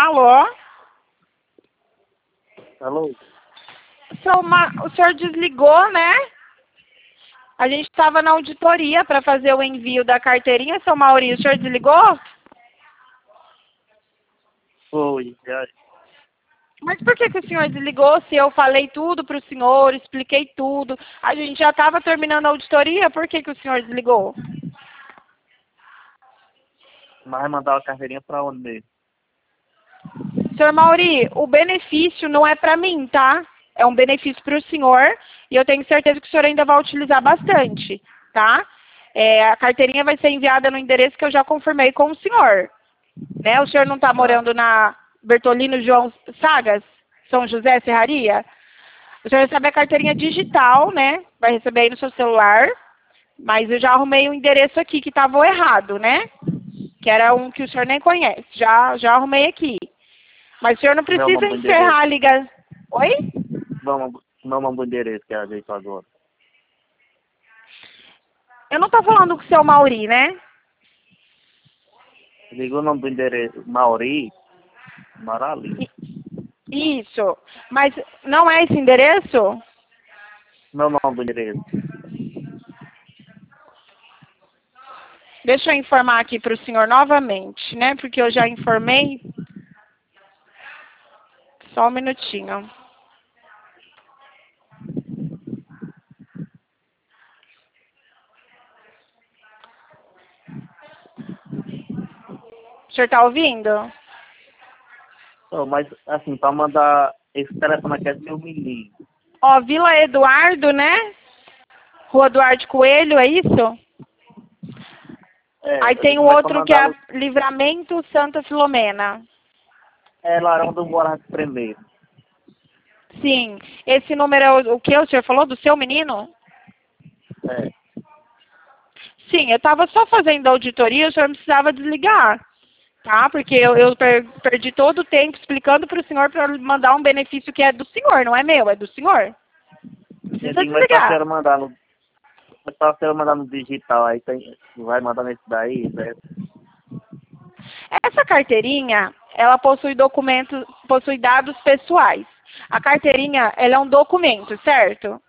Alô? Alô? O senhor desligou, né? A gente estava na auditoria para fazer o envio da carteirinha, seu Maurício. O senhor desligou? Foi, já. Mas por que o senhor desligou se eu falei tudo para o senhor, expliquei tudo? A gente já estava terminando a auditoria, por que o senhor desligou? Mas vai mandar a carteirinha pra onde mesmo? Senhor Mauri, o benefício não é para mim, tá? É um benefício para o senhor e eu tenho certeza que o senhor ainda vai utilizar bastante, tá? A carteirinha vai ser enviada no endereço que eu já confirmei com o senhor. Né? O senhor não está morando na Bertolino João Sagas, São José, Serraria? O senhor recebe a carteirinha digital, né? Vai receber aí no seu celular. Mas eu já arrumei o endereço aqui que estava errado, né? Que era um que o senhor nem conhece. Já arrumei aqui. Mas o senhor não precisa encerrar a ligação. Oi? Não manda o endereço que é ajeito agora. Eu não estou falando com o seu Mauri, né? Ligou o nome do endereço. Mauri? Marali. Isso. Mas não é esse endereço? Não, nome do endereço. Deixa eu informar aqui para o senhor novamente, né? Porque eu já informei. Só um minutinho. O senhor está ouvindo? Mas, assim, pra mandar esse telefone aqui é de meu menino. Ó, Vila Eduardo, né? Rua Eduardo Coelho, é isso? Aí tem o outro que é Livramento Santa Filomena. É lá onde eu moro primeiro. Sim. Esse número é o que o senhor falou? Do seu menino? É. Sim, eu estava só fazendo auditoria, o senhor não precisava desligar. Tá? Porque eu perdi todo o tempo explicando para o senhor para mandar um benefício que é do senhor, não é meu, é do senhor. Não precisa desligar. Mas pra você mandar no digital, aí vai mandar nesse daí, certo? Essa carteirinha, ela possui documentos, possui dados pessoais. A carteirinha, ela é um documento, certo?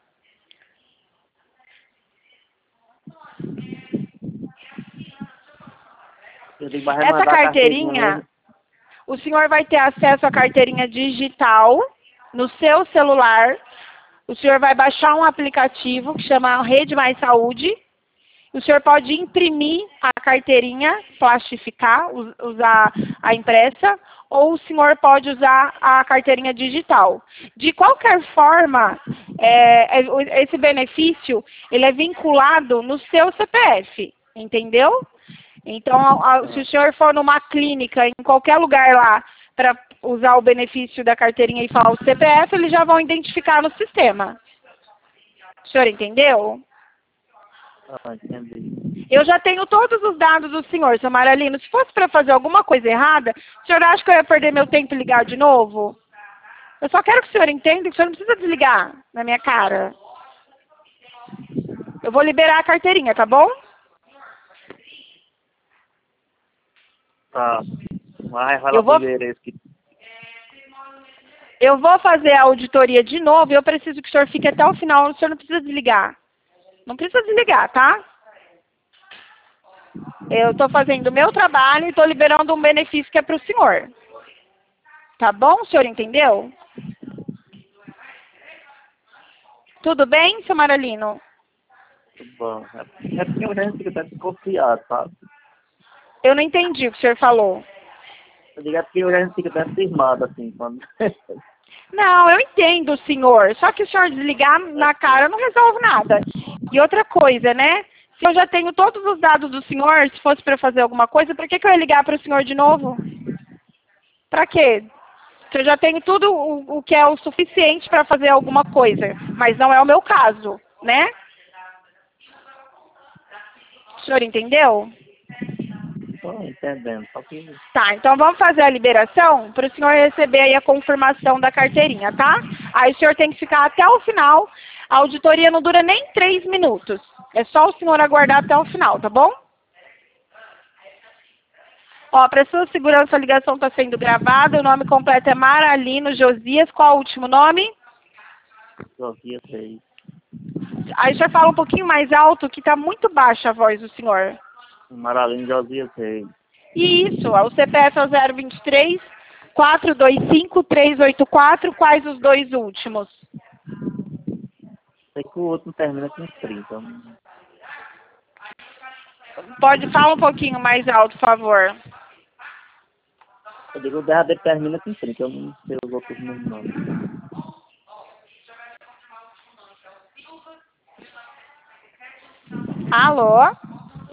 Essa carteirinha, o senhor vai ter acesso à carteirinha digital no seu celular. O senhor vai baixar um aplicativo que chama Rede Mais Saúde. O senhor pode imprimir a carteirinha, plastificar, usar a impressa, ou o senhor pode usar a carteirinha digital. De qualquer forma, esse benefício ele é vinculado no seu CPF, entendeu? Então, se o senhor for numa clínica, em qualquer lugar lá, para usar o benefício da carteirinha e falar o CPF, eles já vão identificar no sistema. O senhor entendeu? Entendi. Eu já tenho todos os dados do senhor, seu Maralino. Se fosse para fazer alguma coisa errada, o senhor acha que eu ia perder meu tempo e ligar de novo? Eu só quero que o senhor entenda que o senhor não precisa desligar na minha cara. Eu vou liberar a carteirinha, tá bom? Tá. Vai lá pro endereço que... Eu vou fazer a auditoria de novo e eu preciso que o senhor fique até o final. O senhor não precisa desligar. Não precisa desligar, tá? Eu estou fazendo o meu trabalho e estou liberando um benefício que é para o senhor. Tá bom? O senhor entendeu? Tudo bem, seu Maralino? Tudo bom. É porque a gente fica até desconfiado, sabe? Eu não entendi o que o senhor falou. Eu digo, é porque a gente fica até cismado, assim, quando... Não, eu entendo, senhor. Só que o senhor desligar na cara não resolve nada. E outra coisa, né? Se eu já tenho todos os dados do senhor, se fosse para fazer alguma coisa, para que eu ia ligar para o senhor de novo? Para quê? Se eu já tenho tudo o que é o suficiente para fazer alguma coisa. Mas não é o meu caso, né? O senhor entendeu? Estou entendendo, só que... Tá, então vamos fazer a liberação para o senhor receber aí a confirmação da carteirinha, tá? Aí o senhor tem que ficar até o final. A auditoria não dura nem 3 minutos. É só o senhor aguardar até o final, tá bom? Ó, para sua segurança, a ligação está sendo gravada. O nome completo é Maralino Josias. Qual o último nome? Josias Reis. Aí já fala um pouquinho mais alto, que está muito baixa a voz do senhor. Maralino Josias Reis. Isso, o CPF é o 023 425 384. Quais os dois últimos? Sei que o outro termina com 30. Pode falar um pouquinho mais alto, por favor. Eu digo o derradeiro termina com 30, eu não sei os outros mesmo não. Alô?